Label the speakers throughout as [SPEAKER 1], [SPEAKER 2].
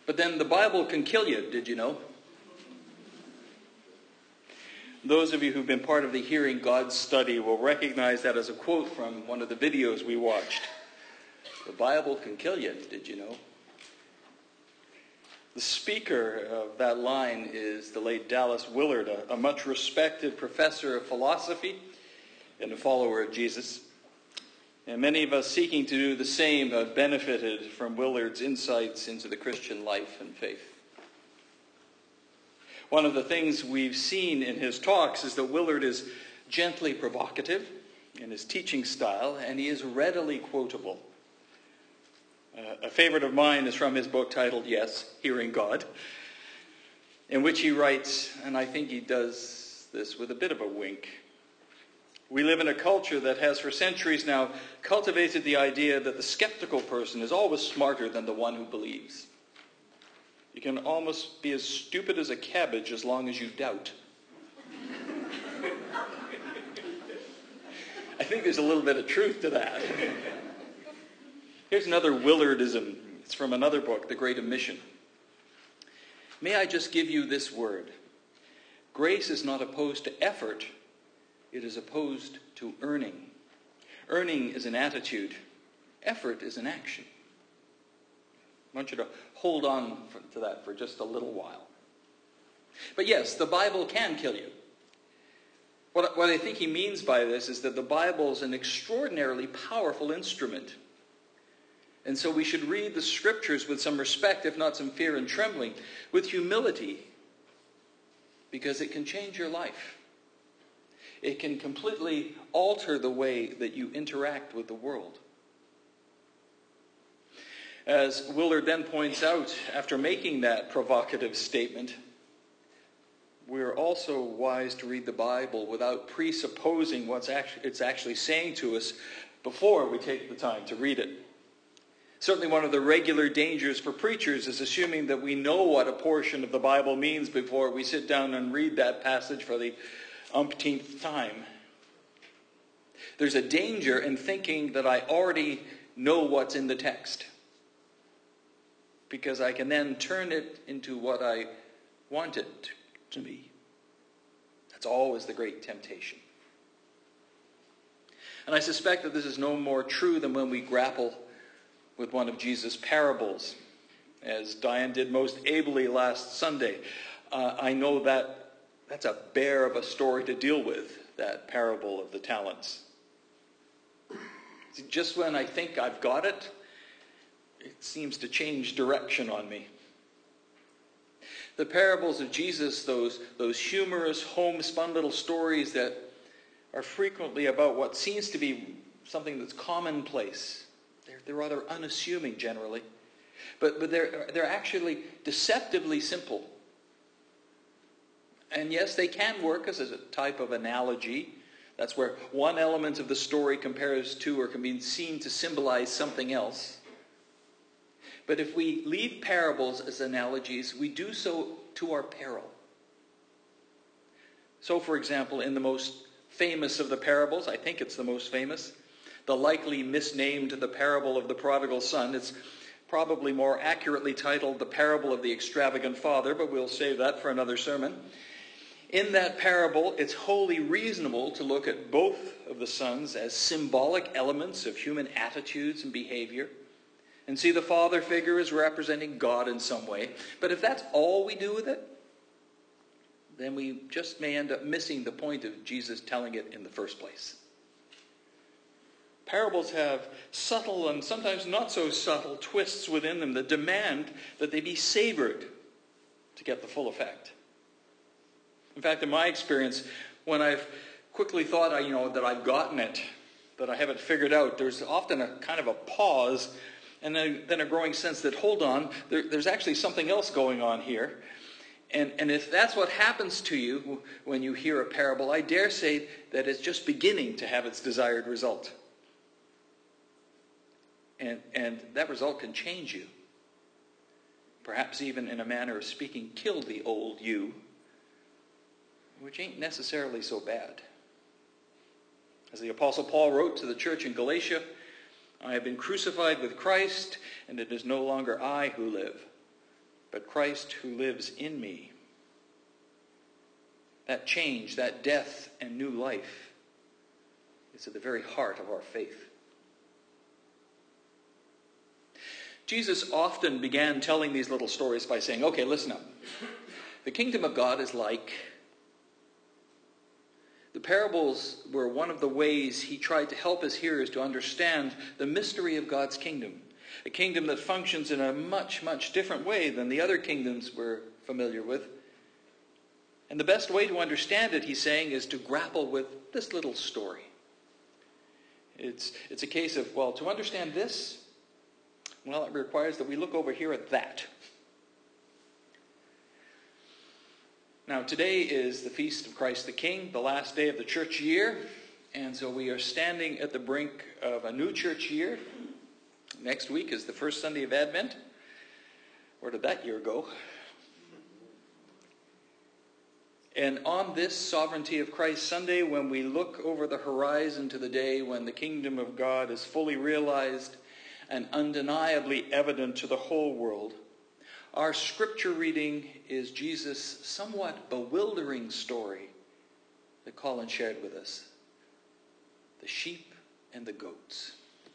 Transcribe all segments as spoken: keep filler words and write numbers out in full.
[SPEAKER 1] But then the Bible can kill you, did you know? Those of you who've been part of the Hearing God study will recognize that as a quote from one of the videos we watched. The Bible can kill you, did you know? The speaker of that line is the late Dallas Willard, a, a much respected professor of philosophy and a follower of Jesus. And many of us seeking to do the same have benefited from Willard's insights into the Christian life and faith. One of the things we've seen in his talks is that Willard is gently provocative in his teaching style, and he is readily quotable. Uh, a favorite of mine is from his book titled, yes, Hearing God, in which he writes, and I think he does this with a bit of a wink, "We live in a culture that has for centuries now cultivated the idea that the skeptical person is always smarter than the one who believes. You can almost be as stupid as a cabbage as long as you doubt." I think there's a little bit of truth to that. Here's another Willardism. It's from another book, The Great Omission. "May I just give you this word. Grace is not opposed to effort. It is opposed to earning. Earning is an attitude. Effort is an action." I want you to hold on for, to that for just a little while. But yes, the Bible can kill you. What, what I think he means by this is that the Bible is an extraordinarily powerful instrument. And so we should read the Scriptures with some respect, if not some fear and trembling, with humility, because it can change your life. It can completely alter the way that you interact with the world. As Willard then points out, after making that provocative statement, we're also wise to read the Bible without presupposing what it's actually saying to us before we take the time to read it. Certainly one of the regular dangers for preachers is assuming that we know what a portion of the Bible means before we sit down and read that passage for the umpteenth time. There's a danger in thinking that I already know what's in the text, because I can then turn it into what I want it to be. That's always the great temptation. And I suspect that this is no more true than when we grapple with one of Jesus' parables, as Diane did most ably last Sunday. Uh, I know that that's a bear of a story to deal with, that parable of the talents. Just when I think I've got it, it seems to change direction on me. The parables of Jesus, those, those humorous, homespun little stories that are frequently about what seems to be something that's commonplace. They're, they're rather unassuming generally. But, but they're, they're actually deceptively simple. And yes, they can work as a type of analogy. That's where one element of the story compares to or can be seen to symbolize something else. But if we leave parables as analogies, we do so to our peril. So, for example, in the most famous of the parables, I think it's the most famous, the likely misnamed the parable of the prodigal son. It's probably more accurately titled the parable of the extravagant father, but we'll save that for another sermon. In that parable, it's wholly reasonable to look at both of the sons as symbolic elements of human attitudes and behavior, and see the father figure as representing God in some way. But if that's all we do with it, then we just may end up missing the point of Jesus telling it in the first place. Parables have subtle and sometimes not so subtle twists within them that demand that they be savored to get the full effect. In fact, in my experience, when I've quickly thought I, you know, that I've gotten it, that I have it figured out, there's often a kind of a pause and then, then a growing sense that, hold on, there, there's actually something else going on here. And, and if that's what happens to you when you hear a parable, I dare say that it's just beginning to have its desired result. And, and that result can change you. Perhaps even, in a manner of speaking, kill the old you, which ain't necessarily so bad. As the Apostle Paul wrote to the church in Galatia, I have been crucified with Christ, and it is no longer I who live, but Christ who lives in me. That change, that death and new life is at the very heart of our faith. Jesus often began telling these little stories by saying, okay, listen up. The kingdom of God is like... The parables were one of the ways he tried to help his hearers to understand the mystery of God's kingdom. A kingdom that functions in a much, much different way than the other kingdoms we're familiar with. And the best way to understand it, he's saying, is to grapple with this little story. It's, it's a case of, well, to understand this, well, it requires that we look over here at that. Now, today is the Feast of Christ the King, the last day of the church year. And so we are standing at the brink of a new church year. Next week is the first Sunday of Advent. Where did that year go? And on this Sovereignty of Christ Sunday, when we look over the horizon to the day when the kingdom of God is fully realized and undeniably evident to the whole world, our scripture reading is Jesus' somewhat bewildering story that Colin shared with us. The sheep and the goats.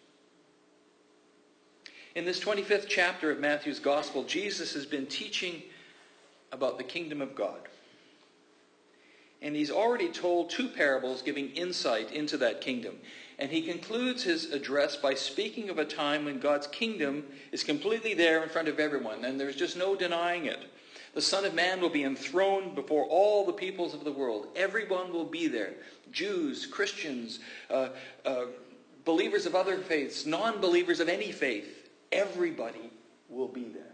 [SPEAKER 1] In this twenty-fifth chapter of Matthew's Gospel, Jesus has been teaching about the kingdom of God. And he's already told two parables giving insight into that kingdom. And he concludes his address by speaking of a time when God's kingdom is completely there in front of everyone, and there's just no denying it. The Son of Man will be enthroned before all the peoples of the world. Everyone will be there. Jews, Christians, uh, uh, believers of other faiths, non-believers of any faith. Everybody will be there.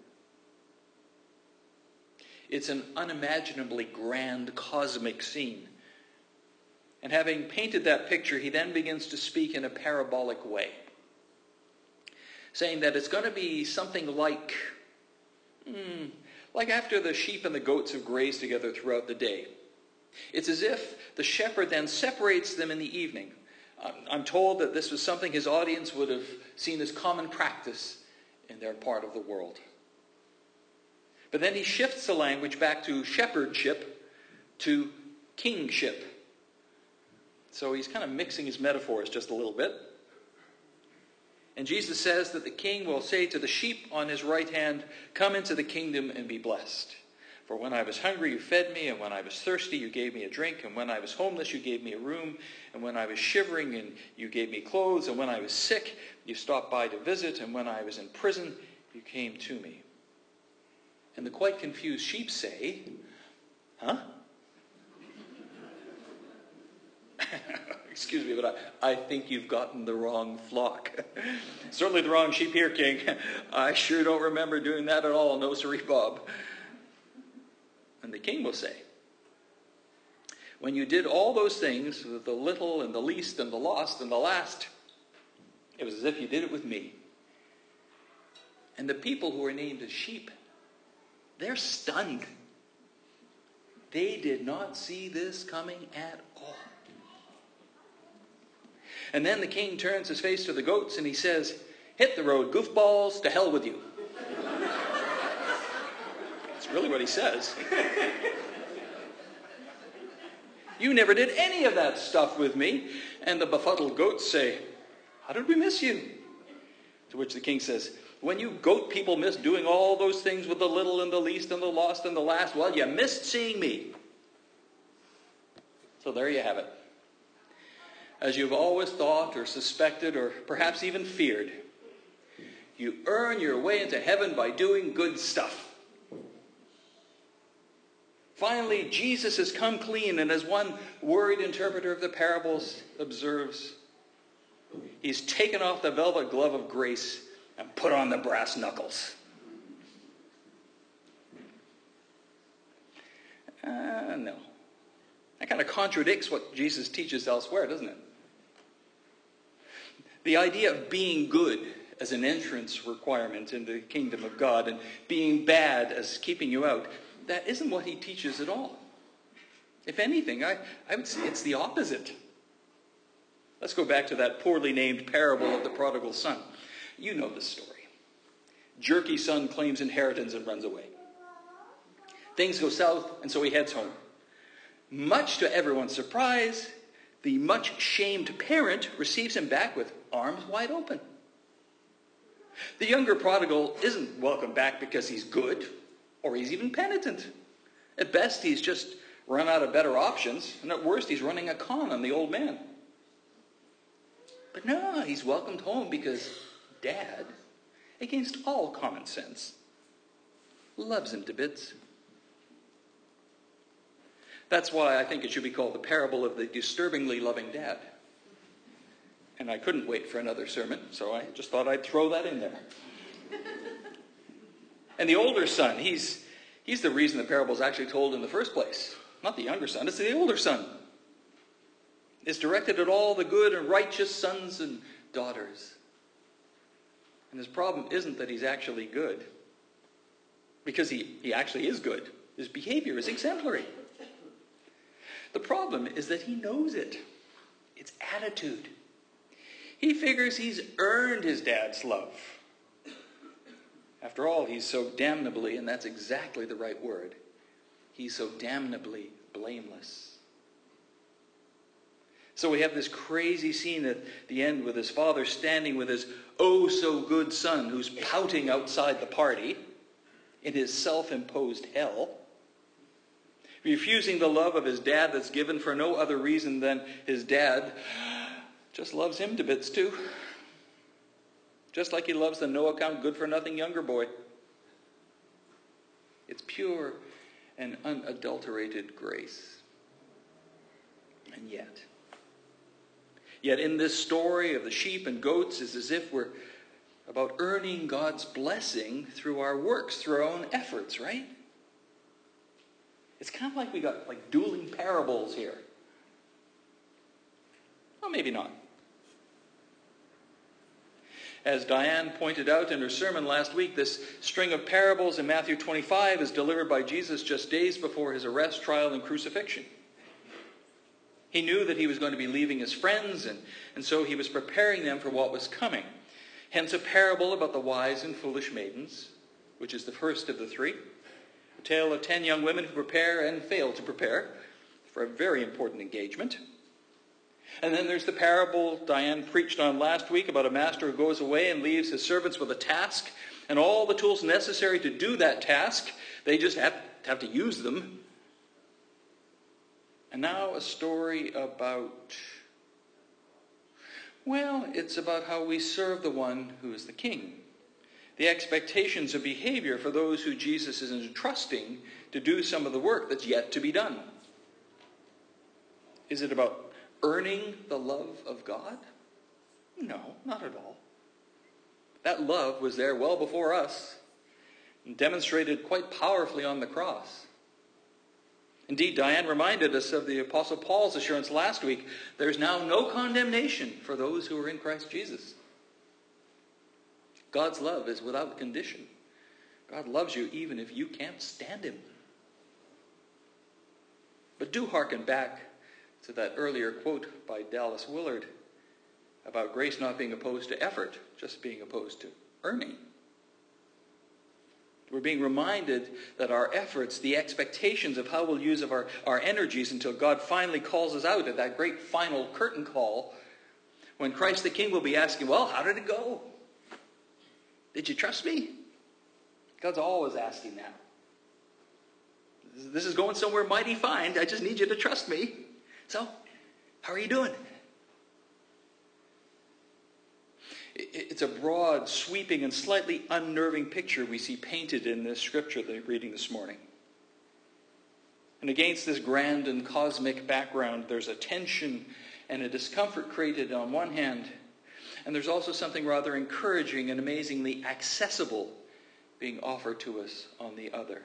[SPEAKER 1] It's an unimaginably grand cosmic scene. And having painted that picture, he then begins to speak in a parabolic way, saying that it's going to be something like, hmm, like after the sheep and the goats have grazed together throughout the day. It's as if the shepherd then separates them in the evening. I'm told that this was something his audience would have seen as common practice in their part of the world. But then he shifts the language back to shepherdship to kingship. So he's kind of mixing his metaphors just a little bit. And Jesus says that the king will say to the sheep on his right hand, "Come into the kingdom and be blessed. For when I was hungry, you fed me, and when I was thirsty, you gave me a drink, and when I was homeless, you gave me a room, and when I was shivering, and you gave me clothes, and when I was sick, you stopped by to visit, and when I was in prison, you came to me." And the quite confused sheep say, "Huh?" Excuse me, but I, I think you've gotten the wrong flock. Certainly the wrong sheep here, King. I sure don't remember doing that at all. No, siree, Bob. And the king will say, "When you did all those things with the little and the least and the lost and the last, it was as if you did it with me." And the people who are named as sheep, they're stunned. They did not see this coming at all. And then the king turns his face to the goats and he says, "Hit the road, goofballs, to hell with you." That's really what he says. "You never did any of that stuff with me." And the befuddled goats say, "How did we miss you?" To which the king says, "When you goat people miss doing all those things with the little and the least and the lost and the last, well, you missed seeing me." So there you have it. As you've always thought or suspected or perhaps even feared, you earn your way into heaven by doing good stuff. Finally, Jesus has come clean, and as one worried interpreter of the parables observes, he's taken off the velvet glove of grace and put on the brass knuckles. Uh, no. That kind of contradicts what Jesus teaches elsewhere, doesn't it? The idea of being good as an entrance requirement in the kingdom of God and being bad as keeping you out, that isn't what he teaches at all. If anything, I, I would say it's the opposite. Let's go back to that poorly named parable of the prodigal son. You know the story. Jerky son claims inheritance and runs away. Things go south, and so he heads home. Much to everyone's surprise, the much shamed parent receives him back with arms wide open. The younger prodigal isn't welcomed back because he's good, or he's even penitent. At best, he's just run out of better options, and at worst, he's running a con on the old man. But no, he's welcomed home because Dad, against all common sense, loves him to bits. That's why I think it should be called the parable of the disturbingly loving dad. And I couldn't wait for another sermon, so I just thought I'd throw that in there. And the older son, he's he's the reason the parable is actually told in the first place. Not the younger son, it's the older son. It's directed at all the good and righteous sons and daughters. And his problem isn't that he's actually good, because he, he actually is good. His behavior is exemplary. The problem is that he knows it. It's attitude. He figures he's earned his dad's love. After all, he's so damnably, and that's exactly the right word, he's so damnably blameless. So we have this crazy scene at the end with his father standing with his oh-so-good son who's pouting outside the party in his self-imposed hell, refusing the love of his dad that's given for no other reason than his dad just loves him to bits too. Just like he loves the no-account, good-for-nothing younger boy. It's pure and unadulterated grace. And yet, yet in this story of the sheep and goats, it's as if we're about earning God's blessing through our works, through our own efforts, right? It's kind of like we got like dueling parables here. Well, maybe not. As Diane pointed out in her sermon last week, this string of parables in Matthew twenty-five is delivered by Jesus just days before his arrest, trial, and crucifixion. He knew that he was going to be leaving his friends, and, and so he was preparing them for what was coming. Hence a parable about the wise and foolish maidens, which is the first of the three. A tale of ten young women who prepare and fail to prepare for a very important engagement. And then there's the parable Diane preached on last week about a master who goes away and leaves his servants with a task and all the tools necessary to do that task. They just have, have to use them. And now a story about, well, it's about how we serve the one who is the king. The expectations of behavior for those who Jesus is entrusting to do some of the work that's yet to be done. Is it about earning the love of God? No, not at all. That love was there well before us and demonstrated quite powerfully on the cross. Indeed, Diane reminded us of the Apostle Paul's assurance last week. There's now no condemnation for those who are in Christ Jesus. God's love is without condition. God loves you even if you can't stand him. But do hearken back to that earlier quote by Dallas Willard about grace not being opposed to effort, just being opposed to earning. We're being reminded that our efforts, the expectations of how we'll use of our, our energies until God finally calls us out at that great final curtain call, when Christ the King will be asking, well, how did it go? Did you trust me? God's always asking that. This is going somewhere mighty fine. I just need you to trust me. So, how are you doing? It's a broad, sweeping, and slightly unnerving picture we see painted in this scripture that we're reading this morning. And against this grand and cosmic background, there's a tension and a discomfort created on one hand, and there's also something rather encouraging and amazingly accessible being offered to us on the other.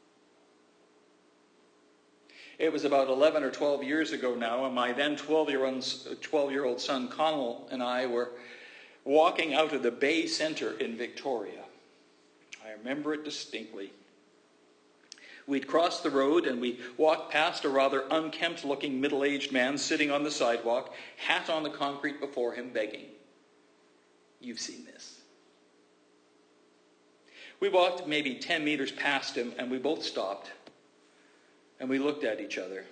[SPEAKER 1] It was about eleven or twelve years ago now, and my then twelve-year-old son Connell and I were walking out of the Bay Centre in Victoria. I remember it distinctly. We'd crossed the road and we walked past a rather unkempt-looking middle-aged man sitting on the sidewalk, hat on the concrete before him, begging. You've seen this. We walked maybe ten meters past him and we both stopped. And we looked at each other.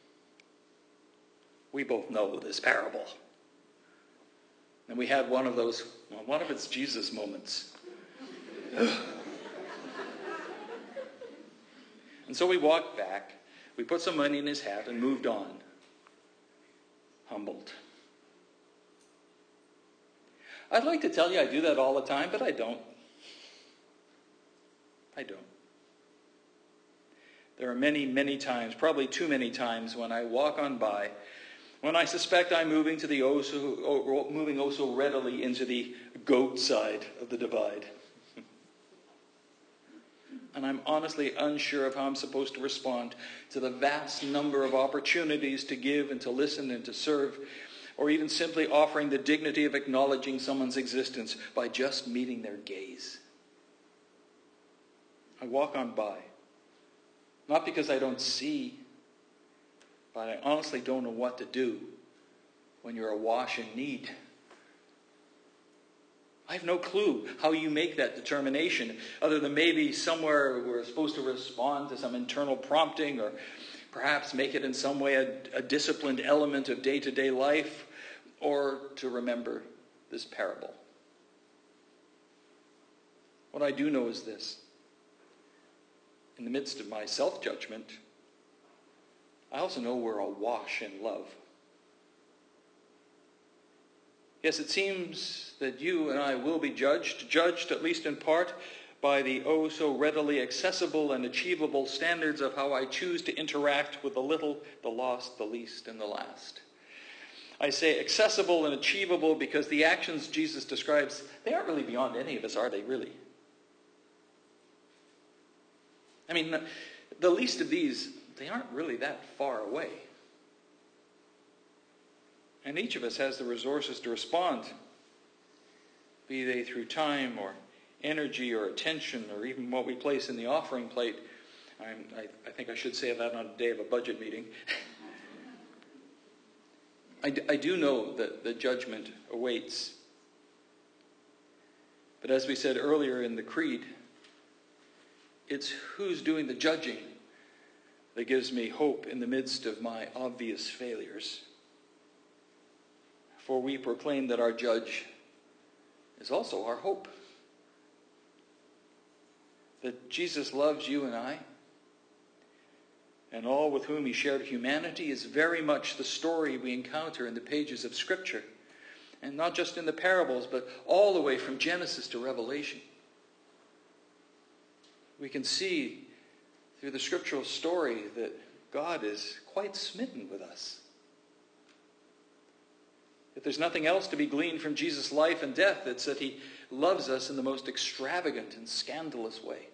[SPEAKER 1] We both know this parable. And we had one of those, well, one of its Jesus moments. And so we walked back. We put some money in his hat and moved on. Humbled. I'd like to tell you I do that all the time, but I don't. I don't. There are many, many times, probably too many times, when I walk on by, when I suspect I'm moving to the oh so, oh, moving oh so readily into the goat side of the divide. And I'm honestly unsure of how I'm supposed to respond to the vast number of opportunities to give and to listen and to serve, or even simply offering the dignity of acknowledging someone's existence by just meeting their gaze. I walk on by, not because I don't see, but I honestly don't know what to do when you're awash in need. I have no clue how you make that determination, other than maybe somewhere we're supposed to respond to some internal prompting, or perhaps make it in some way a, a disciplined element of day-to-day life, or to remember this parable. What I do know is this. In the midst of my self-judgment, I also know we're awash in love. Yes, it seems that you and I will be judged, judged at least in part by the oh so readily accessible and achievable standards of how I choose to interact with the little, the lost, the least, and the last. I say accessible and achievable because the actions Jesus describes, they aren't really beyond any of us, are they really? I mean, the, the least of these, they aren't really that far away. And each of us has the resources to respond, be they through time or energy or attention or even what we place in the offering plate. I'm, I, I think I should say that on the day of a budget meeting. I, d- I do know that the judgment awaits. But as we said earlier in the Creed, it's who's doing the judging that gives me hope in the midst of my obvious failures. For we proclaim that our judge is also our hope. That Jesus loves you and I, and all with whom he shared humanity, is very much the story we encounter in the pages of Scripture. And not just in the parables, but all the way from Genesis to Revelation. We can see through the scriptural story that God is quite smitten with us. If there's nothing else to be gleaned from Jesus' life and death, it's that he loves us in the most extravagant and scandalous way.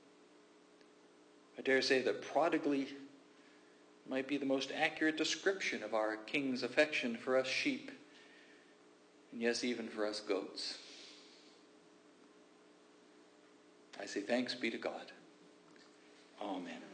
[SPEAKER 1] I dare say that prodigally might be the most accurate description of our King's affection for us sheep, and yes, even for us goats. I say thanks be to God. Amen.